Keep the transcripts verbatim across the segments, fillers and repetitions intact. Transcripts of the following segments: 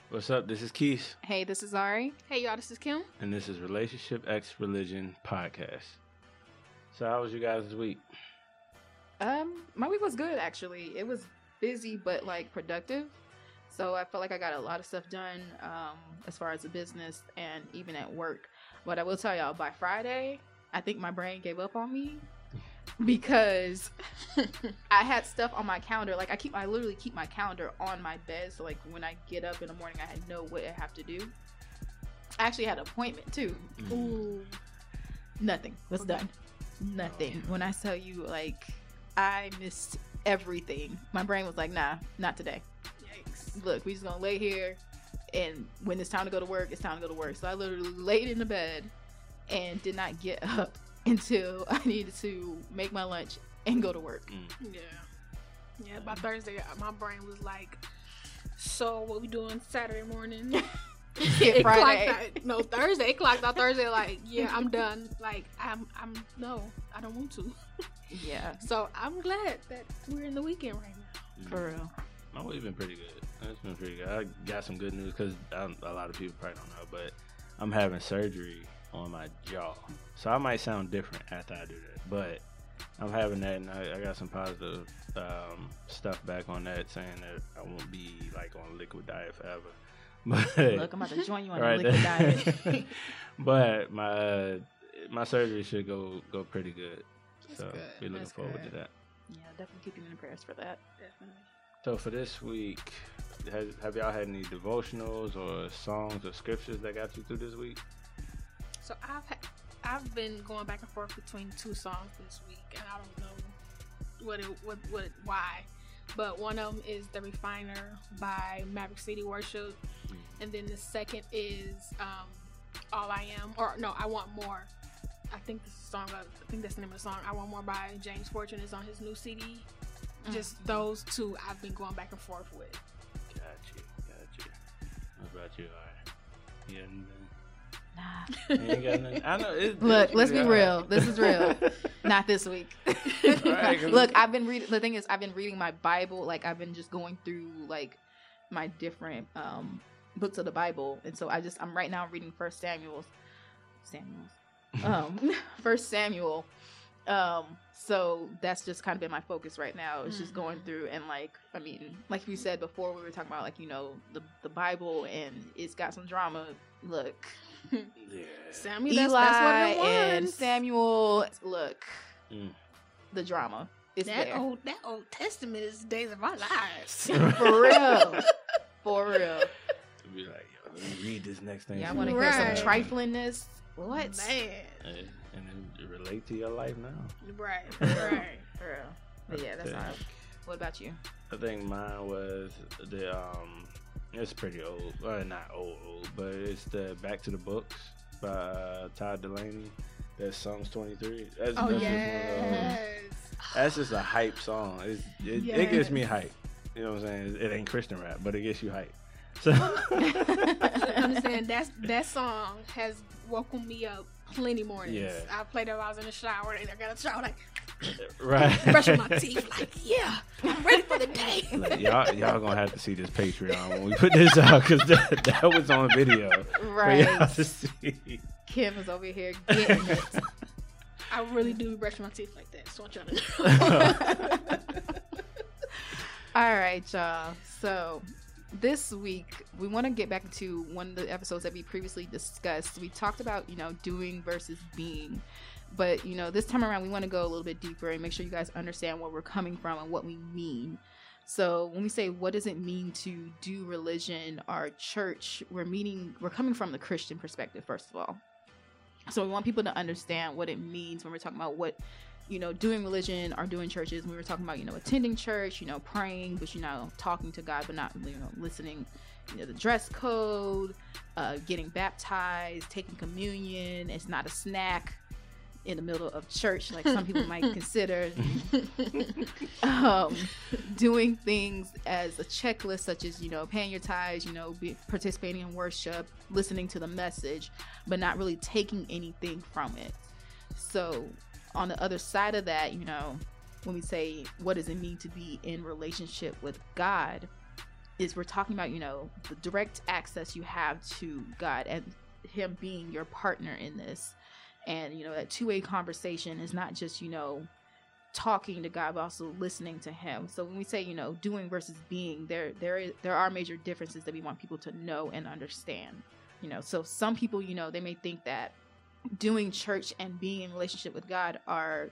What's up? This is Keith. Hey, this is Ari. Hey, y'all, this is Kim. And this is Relationship X Religion Podcast. So how was you guys' week? Um, my week was good, actually. It was busy, but, like, productive. So I felt like I got a lot of stuff done um, as far as the business and even at work. But I will tell y'all, by Friday, I think my brain gave up on me because I had stuff on my calendar. Like, I keep, I literally keep my calendar on my bed. So, like, when I get up in the morning, I know what I have to do. I actually had an appointment, too. Mm. Ooh. Nothing was done. Nothing. When I tell you, like, I missed everything. My brain was like, nah, not today. Yikes. Look, we just gonna lay here, and when it's time to go to work, it's time to go to work. So I literally laid in the bed and did not get up until I needed to make my lunch and go to work. Mm. Yeah. Yeah, by Thursday, my brain was like, so what we doing Saturday morning? It Friday. Clocked out, no, Thursday. It clocked out Thursday like, yeah, I'm done. Like, I'm, I'm, no, I don't want to. Yeah. So I'm glad that we're in the weekend right now. For real. My week's been pretty good. It's been pretty good. I got some good news because a lot of people probably don't know, but I'm having surgery on my jaw. So I might sound different after I do that, but I'm having that, and I, I got some positive um, stuff back on that, saying that I won't be like on liquid diet forever. But, Look, I'm about to join you on right the liquid diet. But my uh, my surgery should go go pretty good. That's So good. be looking That's forward good. to that. Yeah, definitely keep you in prayers for that. Definitely. So for this week, has, have y'all had any devotionals or songs or scriptures that got you through this week? So I've ha- I've been going back and forth between two songs this week, and I don't know what it what what why, but one of them is "The Refiner" by Maverick City Worship, and then the second is um, "All I Am," or no, "I Want More." I think this song. I think that's the name of the song. "I Want More" by James Fortune is on his new C D. Mm-hmm. Just those two I've been going back and forth with. Got you, got you. What about you, all right? Yeah, Nah. ain't got nothing. I know. It's, Look, it's let's be all real. right. This is real. Not this week. Right, 'cause- Look, I've been reading. The thing is, I've been reading my Bible. Like, I've been just going through like my different um, books of the Bible, and so I just I'm right now reading First Samuel. Samuel's. Um, First Samuel. Um, so that's just kind of been my focus right now. It's just going through and like, I mean, like you said before, we were talking about like, you know, the the Bible, and it's got some drama. Look, Yeah. Sammy, that's, Eli that's what it and was. Samuel. Look, Mm. the drama is That there. old that Old Testament is the days of our lives. For real, for real. Be like, yo, let me read this next thing. Yeah, I see want to what- hear Right. some triflingness. What? Man, Hey, and then relate to your life now. right, right. For real. But yeah, that's I all. think, What about you? I think mine was the um. It's pretty old. Well, not old, old, but it's the Back to the Books by uh, Todd Delaney. That's Psalms twenty-three. That's, Oh that's just one of those. yes. That's just a hype song. It's, it, Yes. it gets me hype. You know what I'm saying? It ain't Christian rap, but it gets you hype. So Understand that's that song has woken me up plenty mornings. Yeah. I played it while I was in the shower, and I got a shower like right, brushing my teeth, like yeah, I'm ready for the day. Like, y'all, y'all gonna have to see this Patreon when we put this out because that, that was on video for Right. y'all to see. Kim is over here getting it. I really do be brushing my teeth like that. So I want y'all to know. All right, y'all. So this week we want to get back into one of the episodes that we previously discussed. We talked about, you know, doing versus being. But, you know, this time around we want to go a little bit deeper and make sure you guys understand where we're coming from and what we mean. So when we say what does it mean to do religion or church, we're meaning we're coming from the Christian perspective, first of all. So we want people to understand what it means when we're talking about what, you know, doing religion or doing churches. We were talking about, you know, attending church, you know, praying, but, you know, talking to God, but not, you know, listening, you know, the dress code, uh, getting baptized, taking communion. It's not a snack in the middle of church like some people might consider. um, doing things as a checklist, such as, you know, paying your tithes, you know, be, participating in worship, listening to the message, but not really taking anything from it. So on the other side of that, you know, when we say what does it mean to be in relationship with God, is we're talking about, you know, the direct access you have to God and him being your partner in this. And, you know, that two-way conversation is not just, you know, talking to God, but also listening to him. So when we say, you know, doing versus being, there there is there are major differences that we want people to know and understand. You know, so some people, you know, they may think that doing church and being in relationship with God are,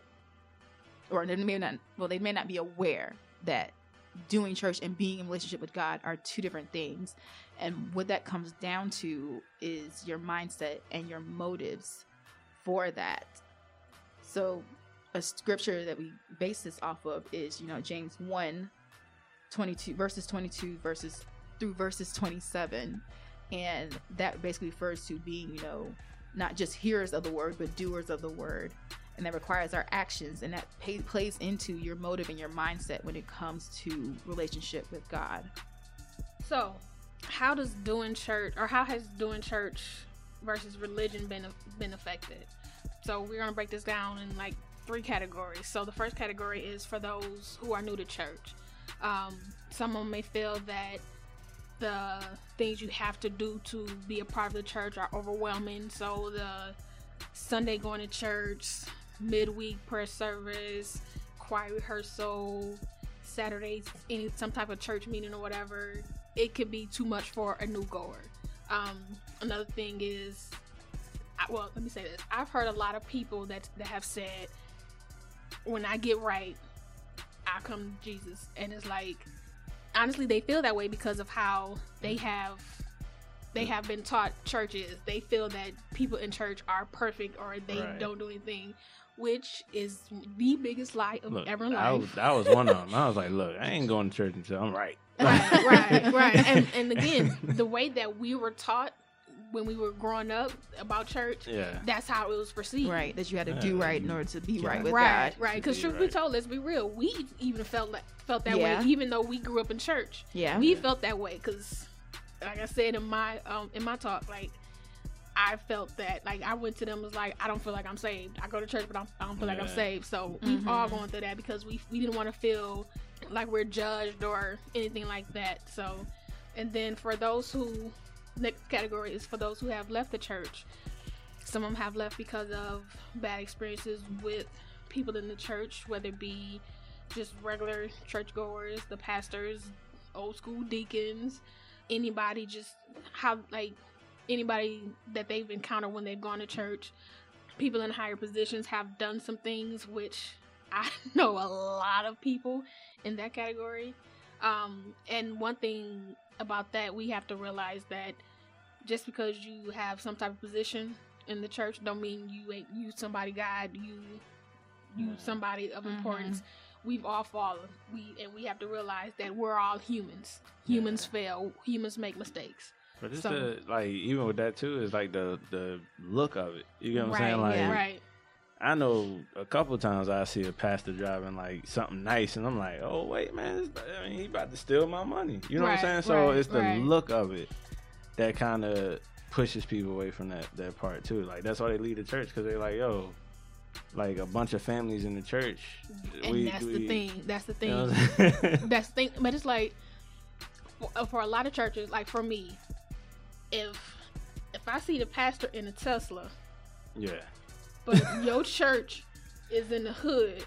or they may not, well, they may not be aware that doing church and being in relationship with God are two different things. And what that comes down to is your mindset and your motives for that. So a scripture that we base this off of is, you know, James one, twenty-two, verses twenty-two verses through verses twenty-seven. And that basically refers to being, you know, not just hearers of the word, but doers of the word. And that requires our actions, and that pay, plays into your motive and your mindset when it comes to relationship with God. So, how does doing church, or how has doing church versus religion been been affected? So, we're going to break this down in like three categories. So, the first category is for those who are new to church. Um, someone may feel that the things you have to do to be a part of the church are overwhelming. So, the Sunday going to church, midweek prayer service, choir rehearsal, Saturdays, any some type of church meeting or whatever, it could be too much for a new goer. Um, another thing is, I, well, let me say this. I've heard a lot of people that that have said, when I get right, I come to Jesus. And it's like, honestly, they feel that way because of how they have they have been taught church is. They feel that people in church are perfect, or they Right. don't do anything, which is the biggest lie of Look, ever I life. was, I was one of them. I was like, look, I ain't going to church until I'm right. right, right, right. And, and again, the way that we were taught when we were growing up about church, Yeah. that's how it was perceived. Right, that you had to Yeah, do right you- in order to be yeah. right with Right, God. right. Because be truth be right. told, let's be real. We even felt like, felt that Yeah. way, even though we grew up in church. Yeah. We felt that way because, like I said in my um in my talk, like I felt that, like I went to them was like, I don't feel like I'm saved. I go to church, but I'm, I don't feel like I'm Yeah. saved. So Mhm. we've all gone through that because we we didn't want to feel like we're judged or anything like that. So, and then for those who, next category is for those who have left the church. Some of them have left because of bad experiences with people in the church, whether it be just regular churchgoers, the pastors, old school deacons, anybody, just how, like, anybody that they've encountered when they've gone to church. People in higher positions have done some things, which I know a lot of people in that category. Um, and one thing about that, we have to realize that just because you have some type of position in the church don't mean you ain't you somebody God, you you Mhm. somebody of Mhm. importance. We've all fallen. We and we have to realize that we're all humans. Humans Yeah. fail. Humans make mistakes. But it's So- the, like, even with that too, it's like the, the look of it. You get what I'm saying? Right, Like, yeah. Right. I know a couple times I see a pastor driving like something nice, and I'm like, oh wait, man, this, I mean, he about to steal my money. You know Right, what I'm saying? So right, it's the right. look of it that kind of pushes people away from that that part too. Like that's why they leave the church, because they're like, yo, like a bunch of families in the church. And we, that's we, the thing. That's the you thing. know what I'm saying? That's the thing. But it's like for, for a lot of churches, like for me, if if I see the pastor in a Tesla, yeah, but your church is in the hood,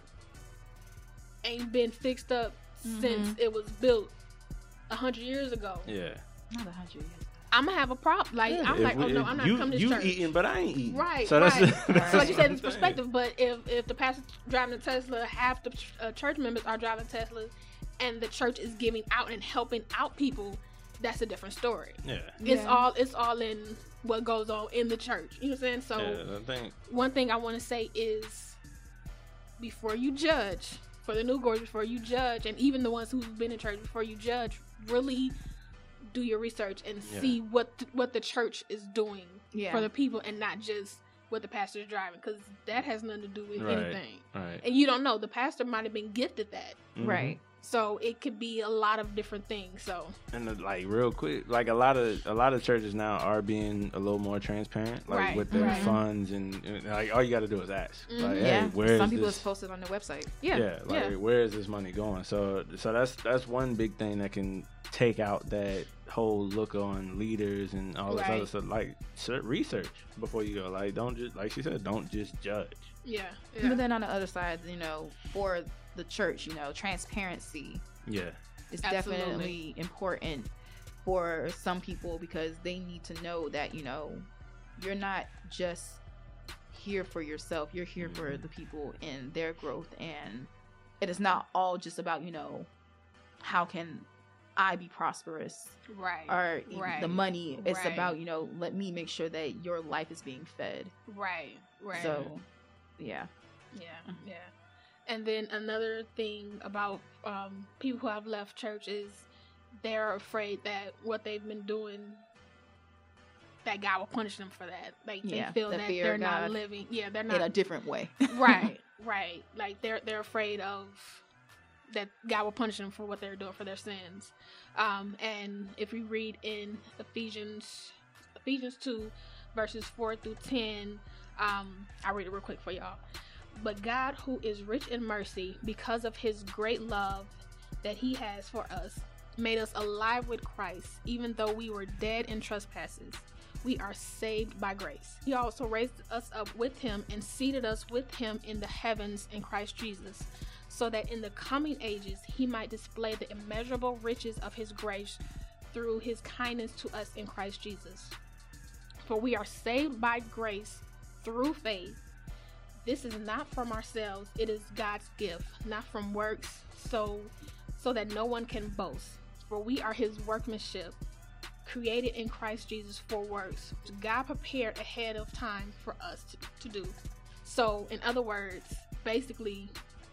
ain't been fixed up since it was built a hundred years ago, yeah. Not a hundred years. I'm gonna have a problem. Like Yeah, I'm if like, we- oh no, if I'm not you, coming to you church. eating, but I ain't eating. Right, So that's, right. that's So like you what said, I'm it's saying. perspective. But if if the pastor driving a Tesla, half the ch- uh, church members are driving Teslas, and the church is giving out and helping out people, that's a different story. Yeah. It's Yeah. all it's all in what goes on in the church. You know what I'm saying? So Yeah, I think one thing I want to say is, before you judge, for the new goers, before you judge, and even the ones who've been in church, before you judge, really do your research and Yeah. see what th- what the church is doing Yeah. for the people, and not just what the pastor's driving, because that has nothing to do with Right. anything. right. And you don't know, the pastor might have been gifted that, Mhm. Right. So it could be a lot of different things. So and uh, like real quick, like a lot of a lot of churches now are being a little more transparent, like Right, with their right. funds and, and like all you got to do is ask. Mhm. Like, hey, Yeah, where is some people this? just post it on their website. yeah, yeah, like yeah. where is this money going? So so that's that's one big thing that can take out that whole look on leaders and all this Right. other stuff. Like ser- research before you go. Like don't just like she said, don't just judge. yeah, yeah. But then on the other side, you know, for the church, you know, transparency Yeah, is Absolutely. definitely important for some people because they need to know that, you know, you're not just here for yourself. You're here for Mhm. the people and their growth. And it is not all just about, you know, how can I be prosperous Right. or even Right. the money. It's Right. about, you know, let me make sure that your life is being fed. Right. Right. So, yeah. Yeah, yeah. And then another thing about um, people who have left church is they're afraid that what they've been doing, that God will punish them for that. Like they Yeah, feel the that fear they're of not God living. Yeah, they're In a not. different way. right, right. Like they're they're afraid of that God will punish them for what they're doing for their sins. Um, and if we read in Ephesians Ephesians two verses four through ten, um, I'll read it real quick for y'all. But God, who is rich in mercy, because of his great love that he has for us, made us alive with Christ, even though we were dead in trespasses. We are saved by grace. He also raised us up with him and seated us with him in the heavens in Christ Jesus, so that in the coming ages he might display the immeasurable riches of his grace through his kindness to us in Christ Jesus. For we are saved by grace through faith. This is not from ourselves, it is God's gift, not from works, so so that no one can boast. For we are his workmanship, created in Christ Jesus for works, which God prepared ahead of time for us to, to do. So, in other words, basically,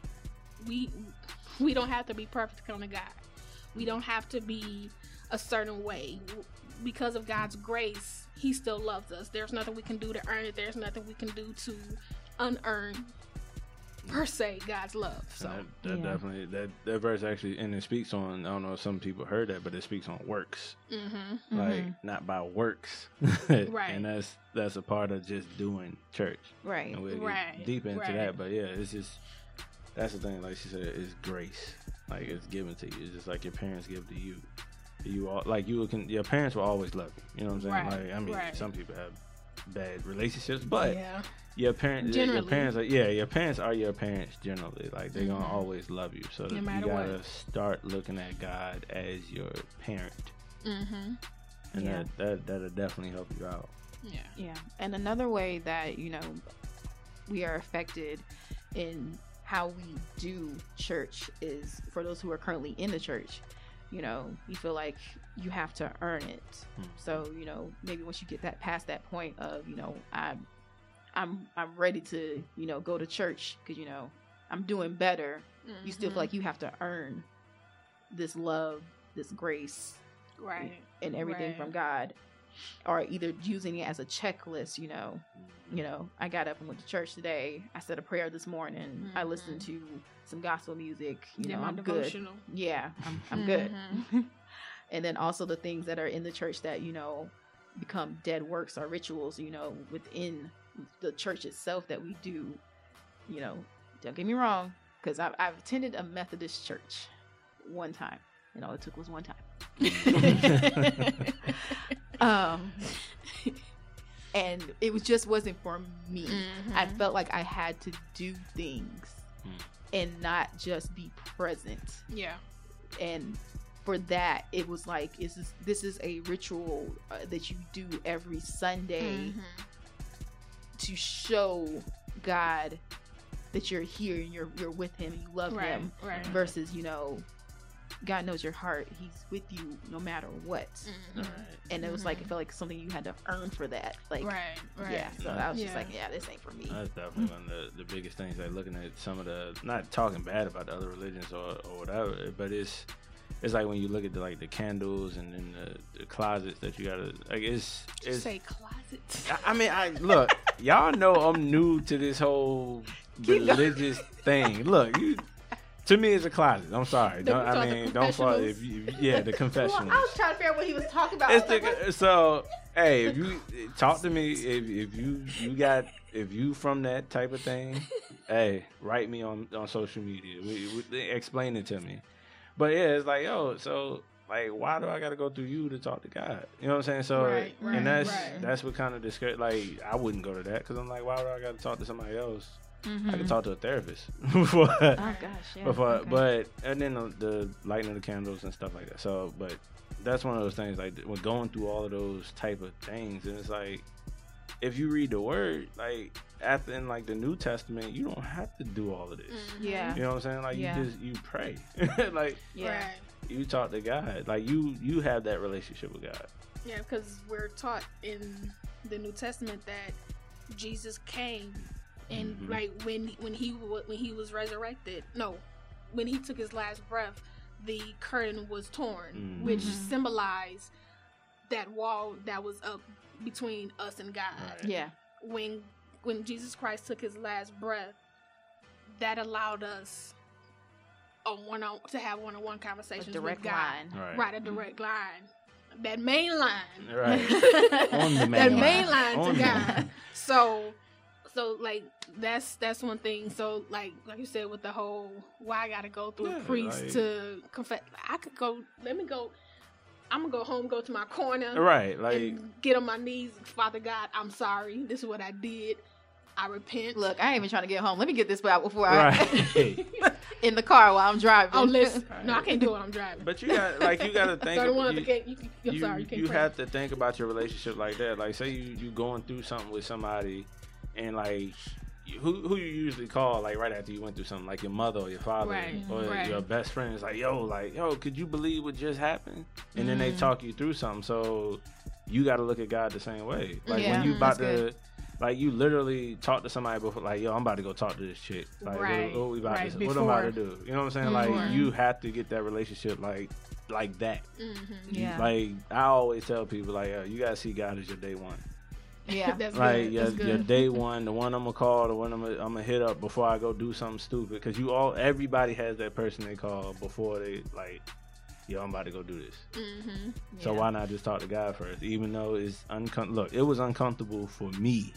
we we don't have to be perfect to come to God. We don't have to be a certain way. Because of God's grace, he still loves us. There's nothing we can do to earn it. There's nothing we can do to unearn, per se, God's love. So And that, that Yeah. definitely that that verse actually and it speaks on. I don't know if some people heard that, but it speaks on works. mm-hmm. Like Mhm. not by works, Right. And that's that's a part of just doing church. Right. And we'll Right, get deep into right. that, but yeah, it's just that's the thing. Like she said, it's grace. Like it's given to you. It's just like your parents give to you. You all like you can. Your parents will always love you. You know what I'm saying? Right, Like I mean, right. some people have bad relationships, but yeah, your parents, your Generally. parents are yeah, your parents are your parents generally. Like they're gonna Mhm. always love you. So No you matter gotta what. start looking at God as your parent, mm-hmm. and Yeah. that that that'll definitely help you out. yeah, Yeah. And another way that, you know, we are affected in how we do church is for those who are currently in the church. You know, you feel like you have to earn it. Hmm. So, you know, maybe once you get that past that point of, you know, I'm I'm I'm ready to, you know, go to church because, you know, I'm doing better. You still feel like you have to earn this love, this grace, Mm-hmm. right, and everything Right. from God, or either using it as a checklist. You know, you know, I got up and went to church today. I said a prayer this morning. I listened to some gospel music. You Did know, my I'm good. devotional. Yeah, I'm, I'm good. Mhm. And then also the things that are in the church that, you know, become dead works or rituals, you know, within the church itself that we do. You know, don't get me wrong, because I've, I've attended a Methodist church one time, and all it took was one time. um, and it was just wasn't for me. I Mhm. felt like I had to do things Mm. and not just be present. Yeah, And for that, it was like, is this, this is a ritual uh, that you do every Sunday Mhm. to show God that you're here and you're you're with Him and you love right, Him. right. Versus, you know, God knows your heart. He's with you no matter what. Mhm. Right. And it was like, it Mhm. felt like something you had to earn for that. Like, right, right. yeah. So I was just Yeah. like, yeah, this ain't for me. That's definitely one of the, the biggest things. Like looking at some of the, not talking bad about the other religions or, or whatever, but it's it's like when you look at the, like the candles and then the, the closets that you gotta like. It's Did you it's. say closet? I, I mean, I look. Y'all know I'm new to this whole Keep going. religious thing. Look, you To me, it's a closet. I'm sorry. The- Don't, I the mean, don't fall. confessionals. If you, yeah, the Well, confessionals. I was trying to figure out what he was talking about. It's I was like, the, so hey, if you talk to me, if if you you got if you from that type of thing, hey, write me on on social media. We, we, explain it to me. But yeah, it's like yo, so like, why do I got to go through you to talk to God? You know what I'm saying? So Right, right, and that's right. that's what kind of discourage. Like, I wouldn't go to that because I'm like, why do I got to talk to somebody else? Mhm. I can talk to a therapist before. Oh gosh, yeah. Before, okay. but and then the, the lighting of the candles and stuff like that. So, but that's one of those things. Like when going through all of those type of things, and it's like if you read the word, like after in like the New Testament, you don't have to do all of this. Mhm. Yeah. You know what I'm saying? Like Yeah. you just you pray, like yeah. Right. you talk to God, like you you have that relationship with God. Yeah, because we're taught in the New Testament that Jesus came, and Mhm. like when when he wa- when he was resurrected, no, when he took his last breath, the curtain was torn, Mhm. which Mhm. symbolized that wall that was up between us and God. Right. Yeah. When when Jesus Christ took his last breath, that allowed us a one on to have one on one A conversations direct with God. line. Right. Right, a direct line. That main line. Right. On the main that line. main line On to the God. line. So so like that's that's one thing. So like like you said with the whole why I gotta go through Yeah, a priest like- to confess. I could go let me go I'm gonna go home, go to my corner Right. Like and get on my knees. Father God, I'm sorry. This is what I did. I repent. Look, I ain't even trying to get home. Let me get this out before I right. in the car while I'm driving. Oh listen. No, I can't do it when I'm driving. But you got like you got to think. so the one you- that can't, you, can- I'm you, sorry, you can't you pray. have to think about your relationship like that. Like, say you you going through something with somebody, and like you- who who you usually call like right after you went through something, like your mother or your father Right, or right. your best friend is like, yo, like yo, could you believe what just happened? And then they Mhm. talk you through something. So you got to look at God the same way. Like Yeah, when you about that's to. good. Like you literally talk to somebody before, like yo, I'm about to go talk to this chick. Like, Right, what, what we about right, to, what I'm about to before. do? You know what I'm saying? Before. Like you have to get that relationship like like that. Mm-hmm. Yeah. Like I always tell people, like uh, you gotta see God as your day one. Yeah. That's Like good. your, That's good. your day one, the one I'm gonna call, the one I'm gonna, I'm gonna hit up before I go do something stupid. Because you all, everybody has that person they call before they like, yo, I'm about to go do this. Mm-hmm. So Yeah. why not just talk to God first? Even though it's uncom- look, it was uncomfortable for me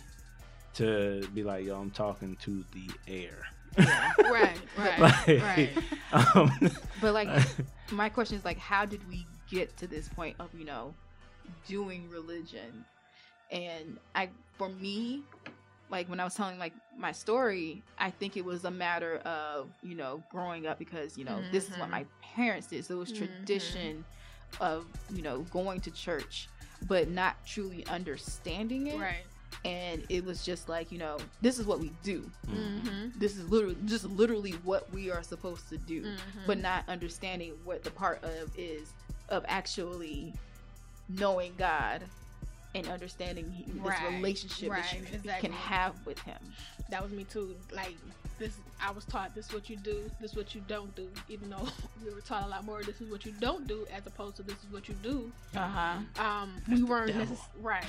to be like, yo, I'm talking to the air. Right, right, Like, right. um, But like, my question is like, how did we get to this point of you know doing religion? And I, for me, like when I was telling like my story, I think it was a matter of you know growing up because you know this is what Mhm. my parents did, so it was Mhm. tradition of you know going to church, but not truly understanding it. Right. And it was just like you know this is what we do. Mm-hmm. This is literally just literally what we are supposed to do. Mm-hmm. But not understanding what the part of is of actually knowing God and understanding he- this Right, relationship that you right, exactly. can have with Him. That was me too. Like this, I was taught this is what you do, this is what you don't do. Even though we were taught a lot more, this is what you don't do, as opposed to this is what you do. Uh huh. Um, we weren't devil. necess- right.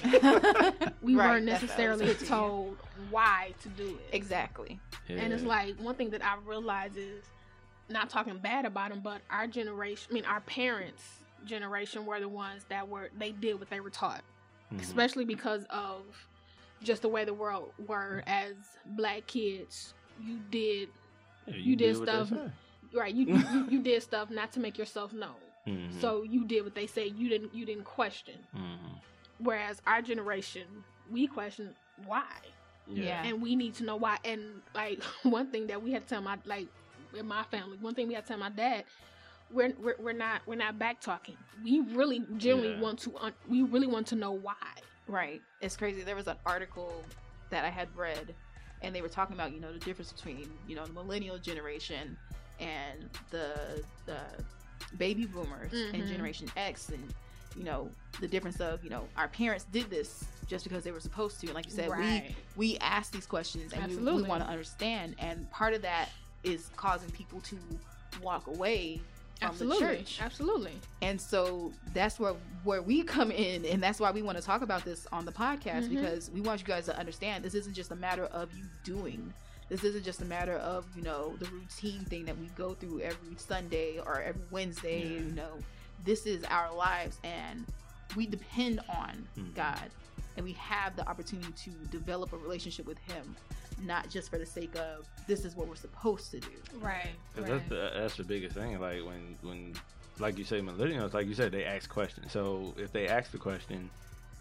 We Right, weren't that's- that was necessarily good to you. told why to do it. Exactly. And it's Yeah. like one thing that I realize is not talking bad about them, but our generation, I mean, our parents' generation were the ones that were they did what they were taught. Mhm. Especially because of just the way the world were as black kids. You did Yeah, you did what they stuff- say. right. You, you you did stuff not to make yourself known. Mhm. So you did what they say. You didn't you didn't question. Mhm. Whereas our generation, we question why, Yeah. and we need to know why. And like one thing that we had to tell my like in my family, one thing we had to tell my dad. We're, we're, we're not we're not back talking. We really genuinely Yeah. want to un- we really want to know why. Right. It's crazy. There was an article that I had read, and they were talking about you know the difference between you know the millennial generation and the the baby boomers and Mhm. Generation X, and you know the difference of you know our parents did this just because they were supposed to, and like you said, Right. we we ask these questions and we, we Absolutely. want to understand, and part of that is causing people to walk away from Absolutely, the church. absolutely. And so that's where where we come in, and that's why we want to talk about this on the podcast, Mhm. because we want you guys to understand this isn't just a matter of you doing. This isn't just a matter of, you know, the routine thing that we go through every Sunday or every Wednesday. Yeah. You know, this is our lives, and we depend on mm-hmm. God, and we have the opportunity to develop a relationship with Him, not just for the sake of this is what we're supposed to do. Right. right. That's the, that's the biggest thing. Like when when like you say, millennials, like you said, they ask questions. So if they ask the question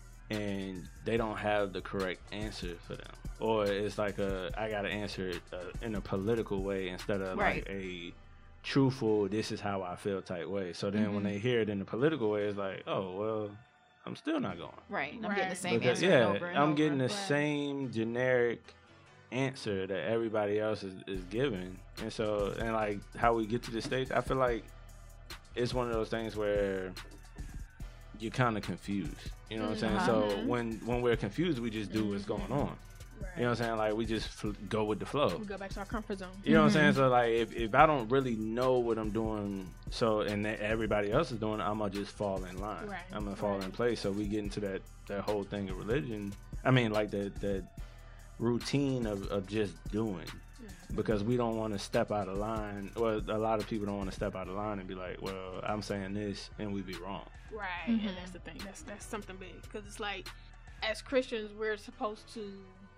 and they don't have the correct answer for them, or it's like a I gotta answer it uh, in a political way instead of right. like a truthful, this is how I feel type way. So then mm-hmm. when they hear it in the political way, it's like, oh well, I'm still not going. Right. I'm right. getting the same because, answer yeah, over and I'm over. getting the right. same generic answer that everybody else is, is giving. And so, and like how we get to this stage, I feel like it's one of those things where you're kind of confused. You know what mm-hmm. I'm saying? So when when we're confused, we just do mm-hmm. what's going on. Right. You know what I'm saying? Like we just fl- go with the flow. We go back to our comfort zone. You know mm-hmm. what I'm saying? So like if, if I don't really know what I'm doing, so and that everybody else is doing, I'm gonna just fall in line. Right. I'm gonna fall right. in place. So we get into that that whole thing of religion. I mean, like that that routine of, of just doing. Because we don't want to step out of line. Well, a lot of people don't want to step out of line and be like, well, I'm saying this and we be wrong. Right. Mm-hmm. And that's the thing. That's that's something big. Because it's like, as Christians, we're supposed to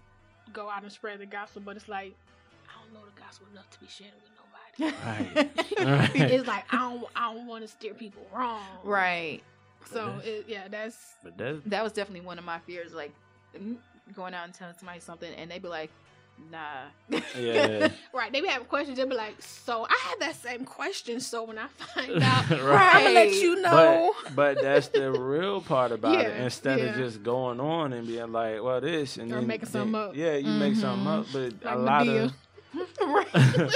go out and spread the gospel. But it's like, I don't know the gospel enough to be sharing with nobody. Right. right. It's like, I don't, I don't want to steer people wrong. Right. So, it, yeah, that's... But that's... That was definitely one of my fears. Like, going out and telling somebody something and they be like, nah. Yeah. Right. They be having questions. They be like, so I had that same question. So when I find out, right. I'm gonna let you know. But, but that's the real part about yeah, it. Instead yeah. of just going on and being like, well, this and or then making then, something up. Yeah, you mm-hmm. make something up, but like a lot Medea. of.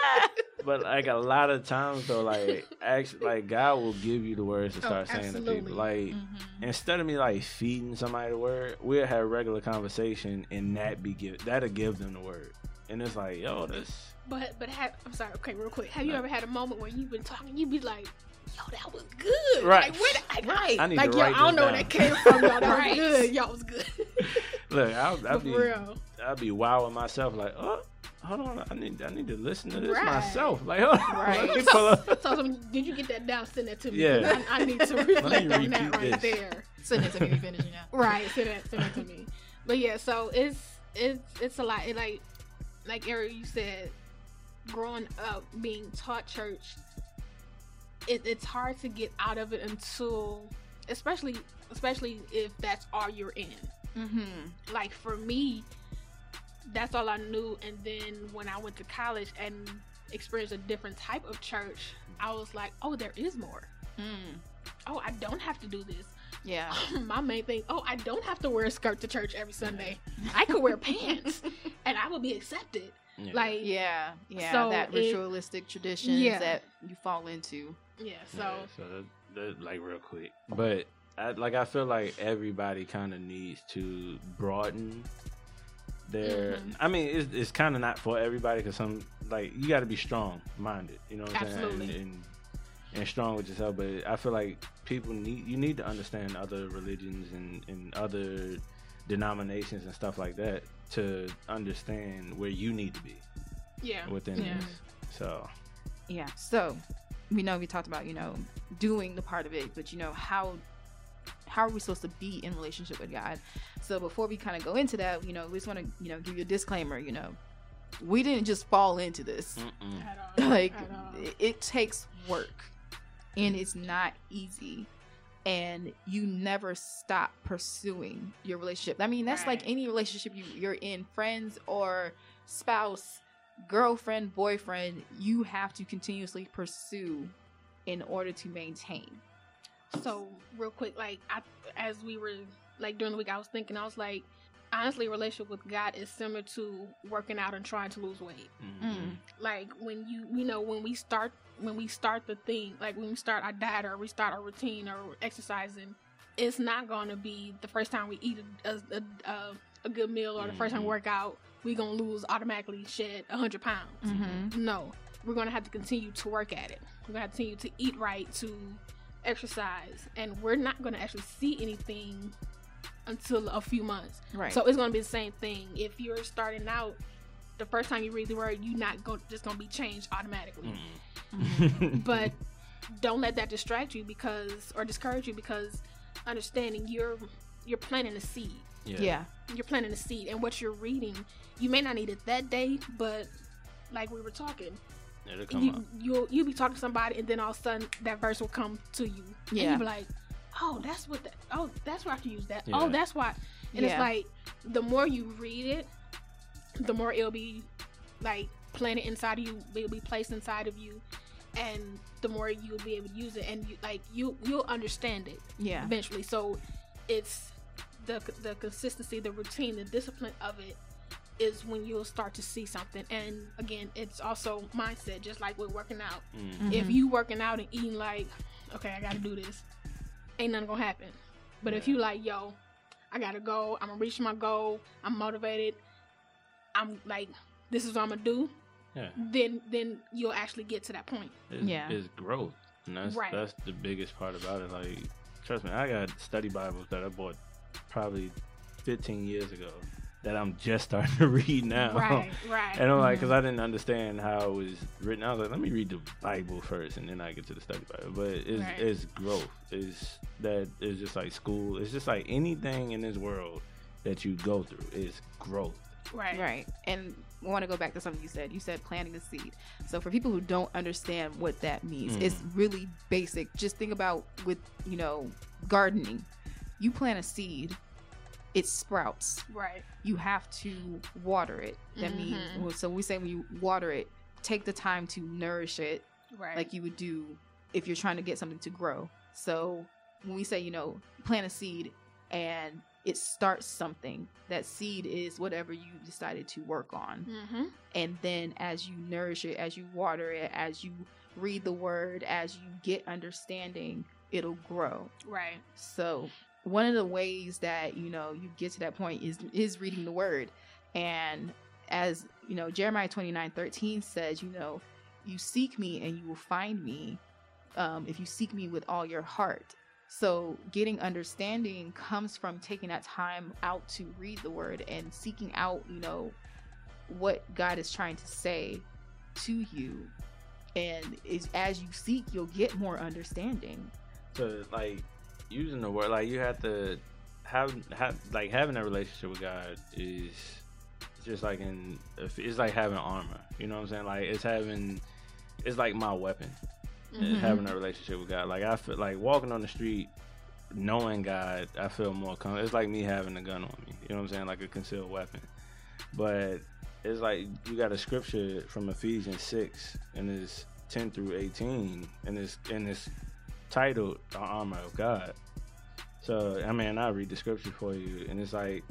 But like a lot of times though, like actually, like God will give you the words to start oh, saying absolutely. to people. Like mm-hmm. instead of me like feeding somebody the word, we'll have regular conversation and that be give that'll give them the word. And it's like, yo, this. But but have, I'm sorry. Okay, real quick. Have you ever had a moment where you've been talking, you be like, yo, that was good. Right. Like, where did, like, right. I need like to yo, write I don't this know where down. that came from, y'all. That right. was good. Y'all was good. Look, I'll, I'll be real. I'll be wowing myself like, oh, hold on, I need I need to listen to this right. myself. Like, hold on, right. let me pull up. So, so did you get that down? Send that to me. Yeah. I, I need to reflect on that right this. there. Send it to me. Finish it now. Right. Send that. Send it to me. But yeah, so it's it's it's a lot. It like like Eric, you said, growing up being taught church, it, it's hard to get out of it until, especially especially if that's all you're in. Mm-hmm. Like for me, that's all I knew. And then when I went to college and experienced a different type of church, I was like, oh, there is more. Mm. Oh, I don't have to do this. Yeah. My main thing, oh, I don't have to wear a skirt to church every Sunday. I could wear pants and I would be accepted. Yeah. Like, yeah, yeah, so that it, ritualistic traditions yeah. that you fall into. Yeah, so. Yeah, so that, that, like real quick. But I, like I feel like everybody kind of needs to broaden their. Mm-hmm. I mean, it's it's kind of not for everybody because some like you got to be strong minded. You know what I'm Absolutely. saying? And, and, and strong with yourself. But I feel like people need you need to understand other religions and, and other denominations and stuff like that to understand where you need to be. Yeah. Within yeah. this. So. Yeah. So we know we talked about, you know, doing the part of it, but you know, how how are we supposed to be in relationship with God? So before we kind of go into that, you know, we just want to, you know, give you a disclaimer, you know, we didn't just fall into this. At all. Like At all. It, it takes work and it's not easy. And you never stop pursuing your relationship. I mean, that's right. like any relationship you, you're in, friends or spouse, girlfriend, boyfriend, you have to continuously pursue in order to maintain. So real quick, like I, as we were like during the week, I was thinking, I was like, honestly, a relationship with God is similar to working out and trying to lose weight. Mm. Like when you, you know, when we start, when we start the thing, like when we start our diet or we start our routine or exercising, it's not going to be the first time we eat a, a, a, a good meal or the first time we work out, we're going to lose automatically shed one hundred pounds. Mm-hmm. No, we're going to have to continue to work at it. We're going to continue to eat right, to exercise, and we're not going to actually see anything until a few months. Right. So it's going to be the same thing. If you're starting out the first time you read the word, you not go, just gonna be changed automatically. Mm. But don't let that distract you because, or discourage you because, understanding you're you're planting a seed. Yeah. Yeah. You're planting a seed, and what you're reading, you may not need it that day, but like we were talking, It'll come you up. you'll you'll be talking to somebody, and then all of a sudden that verse will come to you, Yeah. and you'll be like, oh, that's what that. Oh, that's why I can use that. Yeah. Oh, that's why. And Yeah. it's like the more you read it, the more it'll be like planted inside of you. It'll be placed inside of you, and the more you'll be able to use it, and you like you you'll understand it Yeah. eventually. So it's the the consistency, the routine, the discipline of it is when you'll start to see something. And again, it's also mindset, just like with working out. Mm. If Mhm. you working out and eating like, okay, I gotta do this, ain't nothing gonna happen. But if Yeah. you like, yo, I gotta go, I'm gonna reach my goal, I'm motivated, I'm like, this is what I'm gonna do, Yeah. then then you'll actually get to that point. It's, Yeah. it's growth, and that's Right. that's the biggest part about it. Like, trust me, I got study Bibles that I bought probably fifteen years ago that I'm just starting to read now. Right, right. And I'm like, Mhm. because I didn't understand how it was written. I was like, let me read the Bible first, and then I get to the study Bible. But it's Right. it's growth. It's that it's just like school. It's just like anything in this world that you go through is growth. right. Right. And I want to go back to something you said. You said planting a seed. So for people who don't understand what that means, Mhm. it's really basic. Just think about with, you know, gardening. You plant a seed, it sprouts. Right. You have to water it. That Mhm. means, so we say when you water it, take the time to nourish it Right. like you would do if you're trying to get something to grow. So when we say, you know, plant a seed and it starts something, that seed is whatever you decided to work on. Mm-hmm. And then as you nourish it, as you water it, as you read the word, as you get understanding, it'll grow. Right. So one of the ways that, you know, you get to that point is is reading the word. And as, you know, Jeremiah twenty-nine thirteen says, you know, you seek me and you will find me um, if you seek me with all your heart. So getting understanding comes from taking that time out to read the word and seeking out, you know, what God is trying to say to you. And is as you seek, you'll get more understanding. So like using the word, like you have to have have like having a relationship with God is just like in it's like having armor. You know what I'm saying? Like it's having it's like my weapon. Mm-hmm. Is having a relationship with God. Like I feel like walking on the street, knowing God, I feel more comfortable. It's like me having a gun on me. You know what I'm saying? Like a concealed weapon. But it's like you got a scripture from Ephesians six, and it's ten through eighteen, and it's and it's titled "The Armor of God." So I mean, I read the scripture for you, and it's like,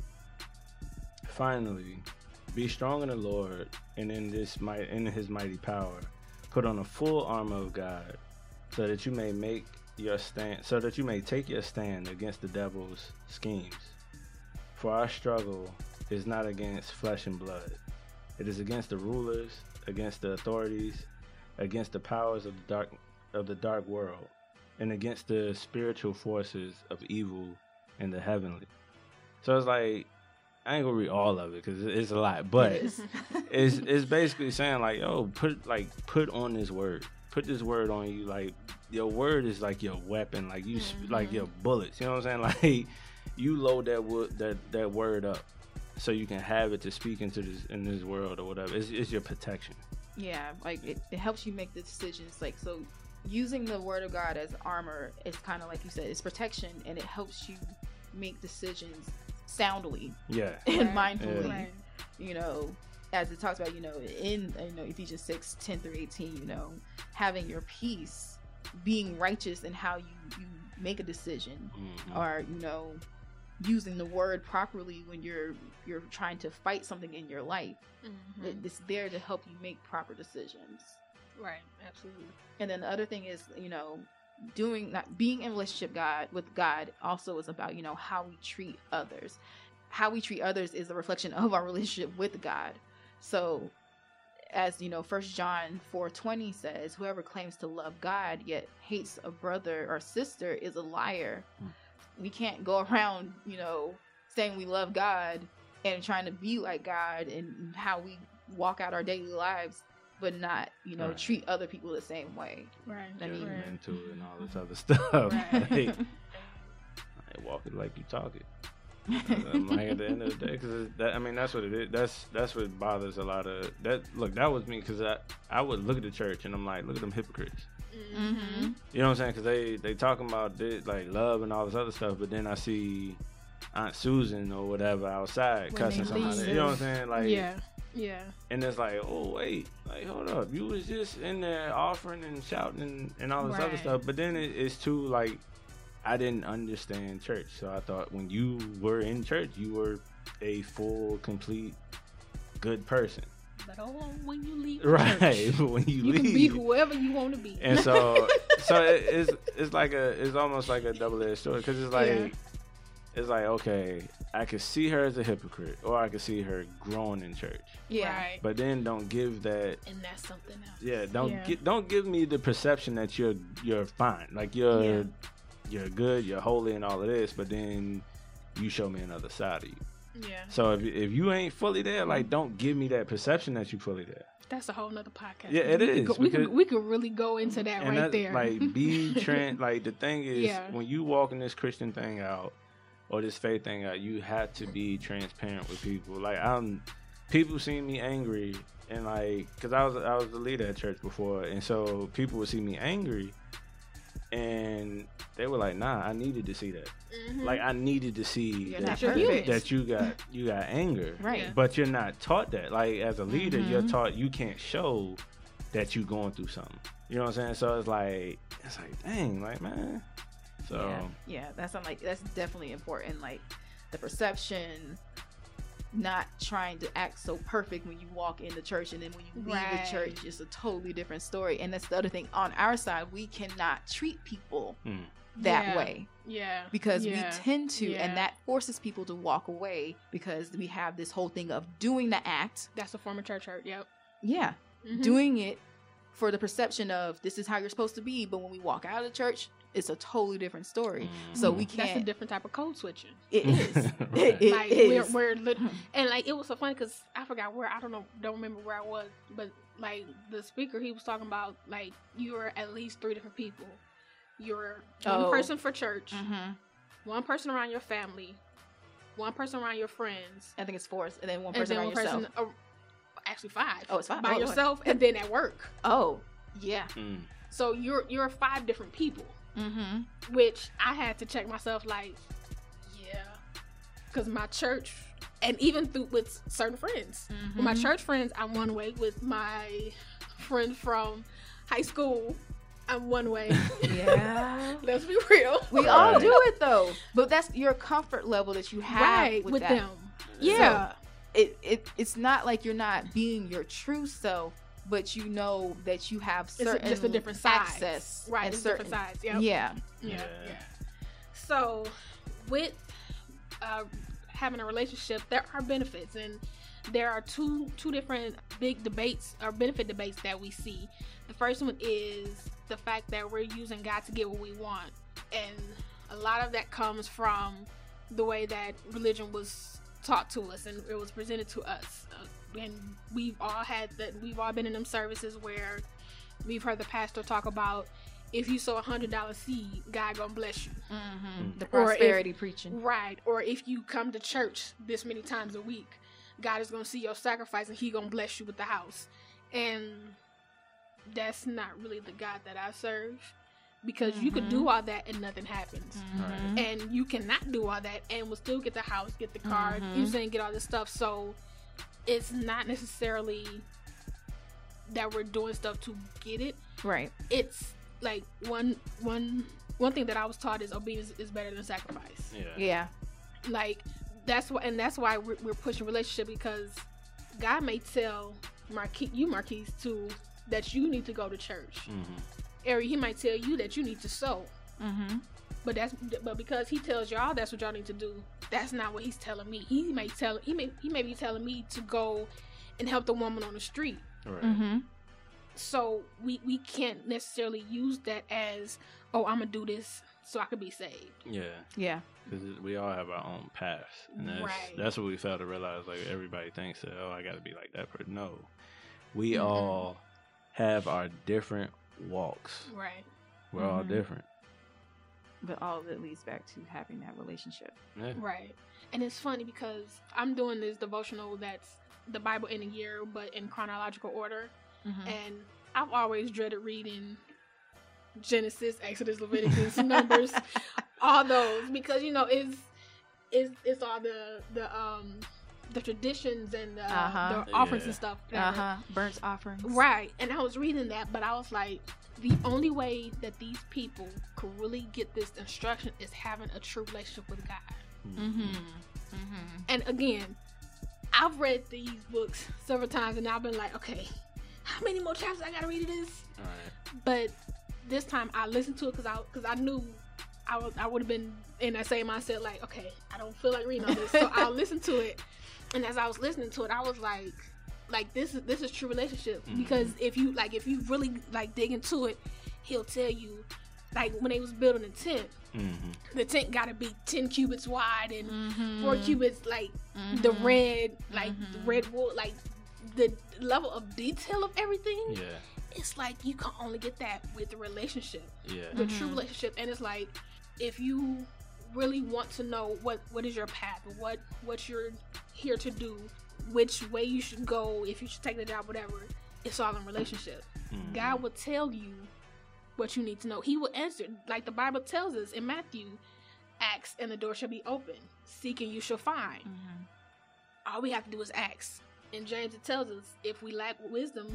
finally, be strong in the Lord and in this might in His mighty power. Put on the full armor of God, so that you may make your stand, so that you may take your stand against the devil's schemes. For our struggle is not against flesh and blood; it is against the rulers, against the authorities, against the powers of the dark of the dark world, and against the spiritual forces of evil in the heavenly. So it's like, I ain't gonna read all of it because it's a lot, but It is. it's it's basically saying like, yo, put like put on this word, put this word on you. Like your word is like your weapon, like you Mhm. like your bullets. You know what I'm saying? Like you load that wo- that that word up so you can have it to speak into this in this world or whatever. It's, it's your protection. Yeah, like it, it helps you make the decisions. Like, so using the word of God as armor is kind of like you said, it's protection, and it helps you make decisions soundly Yeah. and Right. mindfully. Right. You know, as it talks about, you know, in you know Ephesians six ten through eighteen, you know, having your peace, being righteous in how you you make a decision, Mhm. or you know, using the word properly when you're you're trying to fight something in your life. Mhm. It- It's there to help you make proper decisions. Right. Absolutely. And then the other thing is, you know, doing not being in relationship God with God also is about, you know, how we treat others. How we treat others is a reflection of our relationship with God. So as you know, First John four twenty says, whoever claims to love God yet hates a brother or sister is a liar. Hmm. We can't go around, you know, saying we love God and trying to be like God and how we walk out our daily lives, but not, you know, Right. treat other people the same way. Right. I mean, Getting right. into it and all this other stuff. Right. Like, I walk it like you talk it. I'm like, at the end of the day, because that, I mean, that's what it is. That's that's what bothers a lot of that. Look, that was me, because I, I would look at the church and I'm like, look at them hypocrites. Mm-hmm. You know what I'm saying? Because they they talking about this, like love and all this other stuff, but then I see Aunt Susan or whatever outside When cussing they somebody. leave. You know what I'm saying? Like, Yeah. Yeah. and it's like, oh wait, like hold up, you was just in there offering and shouting and, and all this other Right. stuff. But then it, it's too like, I didn't understand church, so I thought when you were in church, you were a full, complete, good person, But hold on, when you leave the right? church, But when you, you leave, can be whoever you want to be. and so so it, it's it's like a it's almost like a double edged sword, because it's like Yeah. it's like, okay, I could see her as a hypocrite, or I could see her growing in church, Yeah. Right. but then don't give that. And that's something else. Yeah, don't Yeah. get don't give me the perception that you're you're fine, like you're Yeah. you're good, you're holy, and all of this, but then you show me another side of you. Yeah. So if if you ain't fully there, like don't give me that perception that you fully there. That's a whole nother podcast. Yeah, it we could is, go- we, could, because- we could really go into that And right that- there. like be trend. Like the thing is, Yeah. when you walking this Christian thing out or this faith thing out, you have to be transparent with people. Like I'm, people see me angry, and like, cause I was I was the leader at church before, and so people would see me angry, and they were like, "Nah, I needed to see that. Mhm. Like I needed to see You're that, not You're perfect. that you got you got anger, Right. Yeah. but you're not taught that. Like as a leader, you're Mhm. taught you can't show that you going through something. You know what I'm saying? So it's like it's like dang, like man. So Yeah, yeah, that's something like that's definitely important. Like the perception, not trying to act so perfect when you walk into church, and then when you leave Right. the church, it's a totally different story. And that's the other thing. On our side, we cannot treat people hmm. that Yeah. way Yeah. because Yeah. we tend to, Yeah. and that forces people to walk away because we have this whole thing of doing the act. That's a form of church hurt. Yep. Yeah, Mhm. doing it for the perception of this is how you're supposed to be, but when we walk out of church, it's a totally different story. So we That's a can't. different type of code switching. It is. Right. It, it like is. we're, we're lit- and like it was so funny because I forgot where I don't know don't remember where I was, but like the speaker he was talking about like you're at least three different people. You're one Oh. person for church, Mhm. one person around your family, one person around your friends, I think it's four, and then one and person then around one yourself. person. Uh, actually, five. Oh, it's five? by Oh, yourself, and then at work. Oh, yeah. Mm. So you're you're five different people. Mm-hmm. Which I had to check myself, like, yeah, because my church, and even through with certain friends, with my Mhm. church friends, I'm one way. With my friend from high school, I'm one way. Yeah. Let's be real. We all Right. do it though, but that's your comfort level that you have right with, with that. them. Yeah, It, it it's not like you're not being your true self, but you know that you have it's a- certain just a different size. access, Right, and it's certain, different size. Yep. yeah, Yeah, Yeah. yeah. So, with uh, having a relationship, there are benefits, and there are two two different big debates or benefit debates that we see. The first one is the fact that we're using God to get what we want, and a lot of that comes from the way that religion was taught to us and it was presented to us. Uh, and we've all had that. We've all been in them services where we've heard the pastor talk about, if you sow a hundred dollar seed, God gonna bless you. mm-hmm. the Or if- prosperity preaching. Right. Or if you come to church this many times a week, God is gonna see your sacrifice and He gonna bless you with the house. And that's not really the God that I serve, because you could do all that and nothing happens. Mhm. And you cannot do all that and will still get the house, get the car, Mhm. you saying get all this stuff. So it's not necessarily that we're doing stuff to get it. Right. It's like one one one thing that I was taught is obedience is better than sacrifice. Yeah. Yeah. Like that's why, and that's why we're, we're pushing relationship, because God may tell Marquise, you Marquise too, that you need to go to church. Mm-hmm. Ari, he might tell you that you need to sow. Mm-hmm. But that's but because he tells y'all that's what y'all need to do, that's not what he's telling me. He may tell he may he may be telling me to go and help the woman on the street. Right. Mm-hmm. So we we can't necessarily use that as oh, I'm gonna do this so I could be saved. Yeah. Yeah. Because we all have our own paths. And that's, Right. that's what we fail to realize. Like, everybody thinks that, oh, I got to be like that person. No. We Mm-mm. all have our different walks. Right. We're all Mhm. different. But all of it leads back to having that relationship. Yeah. Right. And it's funny because I'm doing this devotional that's the Bible in a year, but in chronological order. Mm-hmm. And I've always dreaded reading Genesis, Exodus, Leviticus, Numbers, all those, because you know it's it's it's all the the um the traditions and the, Uh-huh. the offerings Yeah. and stuff. Uh huh. Burnt offerings. Right. And I was reading that, but I was like, the only way that these people could really get this instruction is having a true relationship with God. Mm-hmm. Mm-hmm. And again, I've read these books several times, and I've been like, okay, how many more chapters I gotta read of this? All right. But this time I listened to it because I because I knew I was I would have been in that same mindset, like, okay, I don't feel like reading all this, so I'll listen to it. And as I was listening to it, I was like, like this is this is true relationship, Mhm. because if you like if you really like dig into it, he'll tell you, like when they was building the tent, Mm-hmm. the tent got to be ten cubits wide and Mm-hmm. four cubits like the red, like the Mhm. red wool, like the level of detail of everything. Yeah. It's like you can only get that with the relationship, Yeah. the true Mhm. relationship. And it's like, if you really want to know what what is your path, what what you're here to do, which way you should go, if you should take the job, whatever, it's all in relationship. Mhm. God will tell you what you need to know. He will answer, like the Bible tells us in Matthew, ask and the door shall be open, seek and you shall find. Mm-hmm. All we have to do is ask. In James it tells us, if we lack wisdom,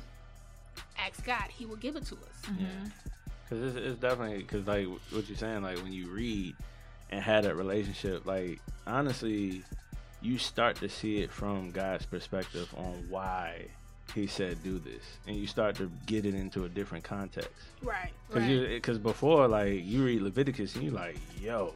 ask God, he will give it to us. Mm-hmm. Yeah. Because it's, it's definitely, because like what you're saying, like when you read and have that relationship, like honestly, you start to see it from God's perspective on why he said do this, and you start to get it into a different context. Right. Because Right. you, because before, like you read Leviticus and you like, yo,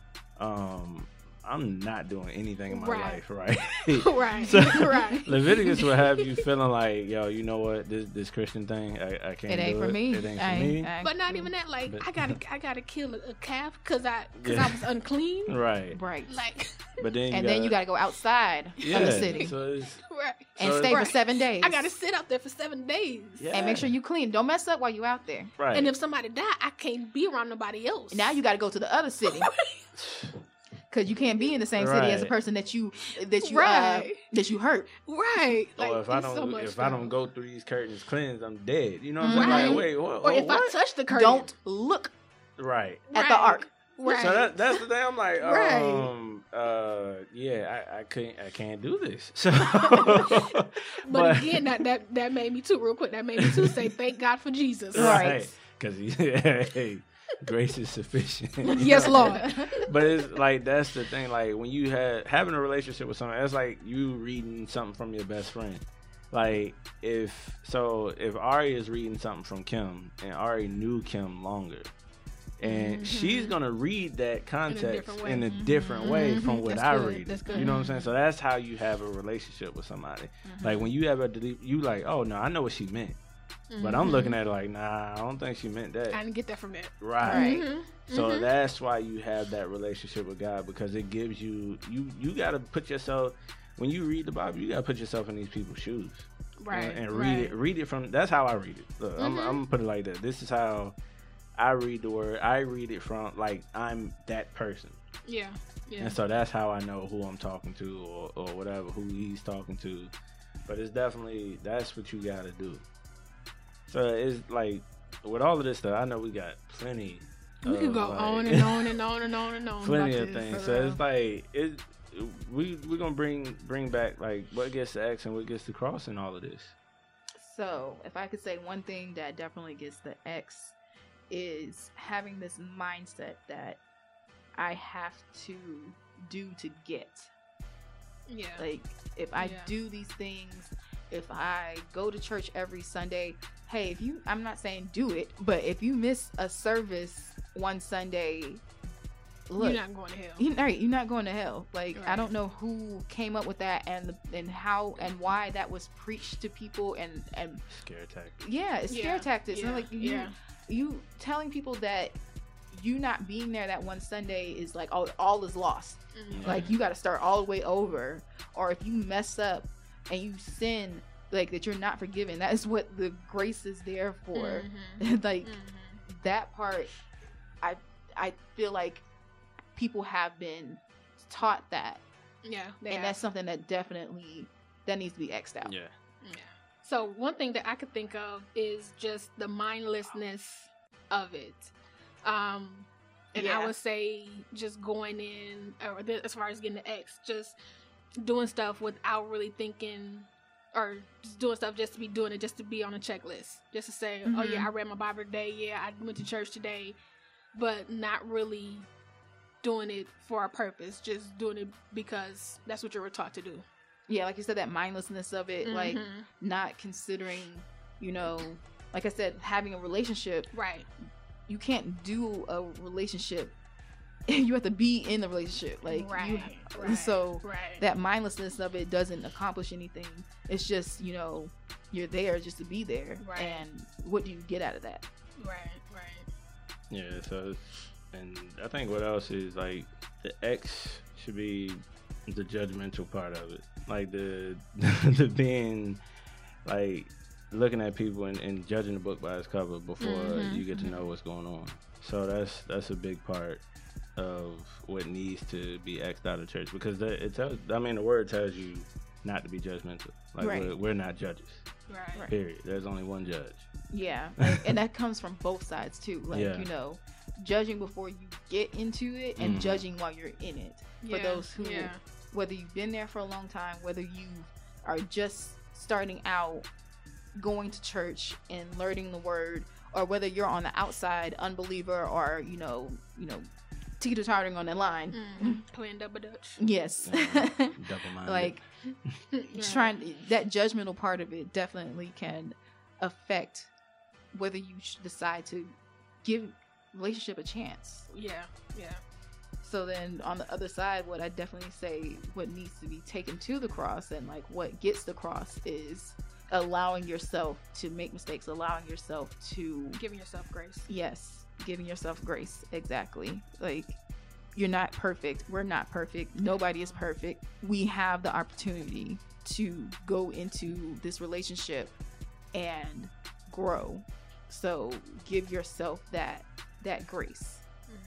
um, I'm not doing anything in my Right. life, right? right. So, right. Leviticus will have you feeling like, yo, you know what, this this Christian thing, I, I can't. It ain't do for it. me. It ain't for I- me. I- But not even that. Like But- I gotta, I gotta kill a, a calf because I, because Yeah. I was unclean. Right. Like, But then, you And then you got to go outside yeah, of the city So it's, right. and so stay it's- for seven days. I gotta sit out there for seven days. yeah. And make sure you clean. Don't mess up while you out there. right. And if somebody die, I can't be around nobody else. Now you got to go to the other city because you can't be in the same city as the Right. person that you that you uh, Right. that you hurt. right. Like, or if I it's don't, so much if I don't stuff. go through these curtains cleansed, I'm dead. You know what I'm Right. saying? Like, wait, what? or if what? I touch the curtain, Don't look right. at the Right. ark. Right. So that, that's the thing. I'm like, Right. um, uh, yeah, I, I couldn't, I can't do this. So, but, but- again, that, that that made me too. Real quick, that made me too say, "Thank God for Jesus." Right. Because hey, grace is sufficient. Yes, Lord. But it's like that's the thing. Like when you have having a relationship with someone, that's like you reading something from your best friend. Like if so, if Ari is reading something from Kim, and Ari knew Kim longer, and Mhm. she's gonna read that context different way. in a different way Mhm. from what That's I good. read. That's it. good. You know what I'm saying? So that's how you have a relationship with somebody. Like when you have a delete, you like, oh no, I know what she meant, but I'm Mhm. looking at it like, nah, I don't think she meant that. I didn't get that from that. Right. Right. Mhm. So Mhm. that's why you have that relationship with God, because it gives you you you got to put yourself when you read the Bible, you got to put yourself in these people's shoes, right and, and read right. it read it from. That's how I read it. Look, I'm, Mhm. I'm gonna put it like that. This is how I read the word. I read it from like I'm that person, Yeah, yeah. and so that's how I know who I'm talking to or or whatever who he's talking to. But it's definitely that's what you got to do. So it's like with all of this stuff, I know we got plenty. we of, could go like- on and on and on and on and on. plenty about of this, things. for So real. it's like it. We we're gonna bring bring back like what gets the X and what gets the cross in all of this. So, if I could say one thing that definitely gets the X is having this mindset that I have to do to get. yeah, Like, if I Yeah. do these things, if I go to church every Sunday, hey, if you, I'm not saying do it, but if you miss a service one Sunday, look, you're not going to hell. you, right, you're not going to hell. Like, I Right. don't know who came up with that and and how and why that was preached to people and and Scare tactic. yeah, it's scare Yeah, tactics. And yeah, like you, yeah. you telling people that you not being there that one Sunday is like all, all is lost. Mhm. Like you got to start all the way over. Or if you mess up and you sin, like that you're not forgiven. That is what the grace is there for. Mhm. Like Mhm. that part, I I feel like people have been taught that, Yeah, they and have. that's something that definitely that needs to be X'd out. Yeah. Yeah. So one thing that I could think of is just the mindlessness of it. Um, and Yeah. I would say just going in, or th- as far as getting the X, just doing stuff without really thinking, or just doing stuff just to be doing it, just to be on a checklist, just to say, oh Mhm. yeah, I read my Bible today, yeah, I went to church today, but not really doing it for a purpose, just doing it because that's what you were taught to do. Yeah, like you said, that mindlessness of it, like Mhm. not considering, you know, like I said, having a relationship. Right. You can't do a relationship. You have to be in the relationship, like right, you. right, So right. that mindlessness of it doesn't accomplish anything. It's just, you know, you're there just to be there, Right. and what do you get out of that? right, right. Yeah, so, and I think what else is like the X should be the judgmental part of it, like the the being like looking at people and, and judging the book by its cover before Mhm, you get to mhm. know what's going on. So that's that's a big part of what needs to be X'd out of church, because the, it tells. I mean, the word tells you not to be judgmental. Like Right. we're, we're not judges. Right. Right. Period. There's only one judge. Yeah, like, and that comes from both sides too. Like Yeah. you know, judging before you get into it, and Mhm. judging while you're in it. For Yeah, those who, yeah. whether you've been there for a long time, whether you are just starting out, going to church and learning the word, or whether you're on the outside, unbeliever, or you know, you know, teeter-tottering on the line. Mhm. Playing double dutch. Yes, Double-minded. like Yeah. trying that judgmental part of it definitely can affect whether you should decide to give relationship a chance. Yeah, yeah. So then on the other side, what I definitely say what needs to be taken to the cross, and like what gets the cross, is allowing yourself to make mistakes, allowing yourself to, Giving yourself grace. yes, giving yourself grace. Exactly. Like you're not perfect. We're not perfect. Nobody is perfect. We have the opportunity to go into this relationship and grow. So give yourself that that grace.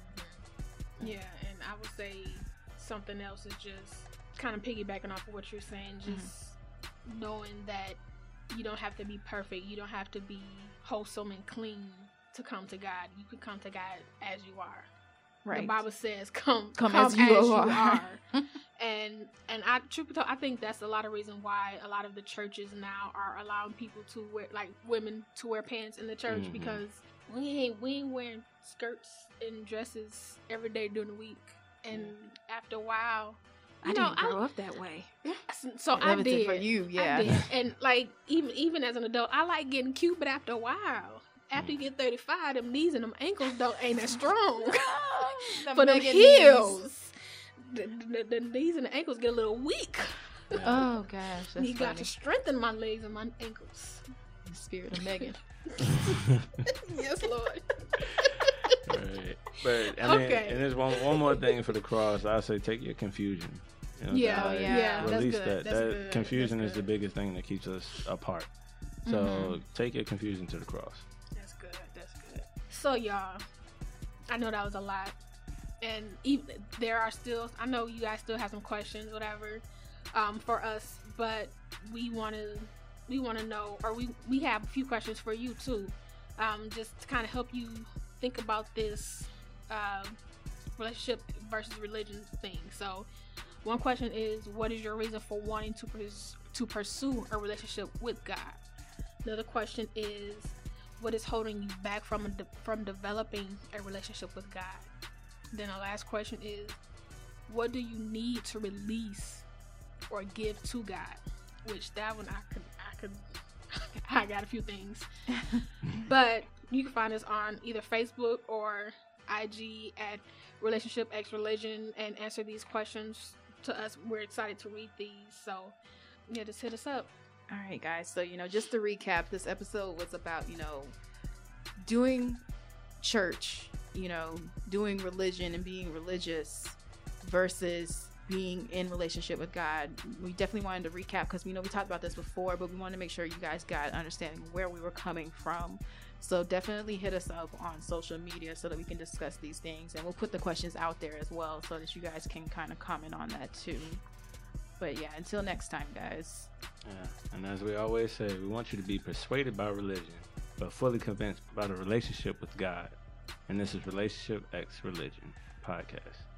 Mhm. Yeah, and I would say something else is just kind of piggybacking off of what you're saying, just knowing that you don't have to be perfect. You don't have to be wholesome and clean to come to God. You can come to God as you are. Right. The Bible says, "Come, Come come, as as, you you are." are." and and I truth be told, I think that's a lot of reason why a lot of the churches now are allowing people to wear, like women, to wear pants in the church, Mhm. because we ain't we ain't wearing skirts and dresses every day during the week. And after a while, you I know, didn't grow up that way. so I Limited did for you, I yeah. did. And like even even as an adult, I like getting cute, but after a while, after you get thirty-five, them knees and them ankles don't ain't as strong. The For them mega heels, the, the, the knees and the ankles get a little weak. Yeah. Oh gosh, that's You got funny. to strengthen my legs and my ankles. The spirit of Megan. Yes, Lord. Right. But I mean, Okay. and there's one one more thing for the cross. I say take your confusion. You know, Yeah, Oh, like, yeah. yeah, that's release good. that. That's that good. confusion That's is the good. biggest thing that keeps us apart. So Mhm. take your confusion to the cross. That's good. That's good. So, y'all, I know that was a lot, and even there are still. I know you guys still have some questions, whatever, um, for us, but we want to, we want to know, or we we have a few questions for you too, um, just to kind of help you think about this uh, relationship versus religion thing. So, one question is, what is your reason for wanting to pers- to pursue a relationship with God? Another question is, what is holding you back from a de- from developing a relationship with God? Then the last question is, what do you need to release or give to God? Which that one I could I could I got a few things, but you can find us on either Facebook or I G at Relationship X Religion and answer these questions to us. We're excited to read these, so yeah, just hit us up. All right, guys. So, you know, just to recap, this episode was about, you know, doing church you know, doing religion and being religious versus being in relationship with God. We definitely wanted to recap because we know we talked about this before, but we wanted to make sure you guys got understanding where we were coming from. So definitely hit us up on social media so that we can discuss these things, and we'll put the questions out there as well so that you guys can kind of comment on that too. But yeah, until next time, guys. Yeah, and as we always say, we want you to be persuaded by religion, but fully convinced about a relationship with God. And this is Relationship X Religion Podcast.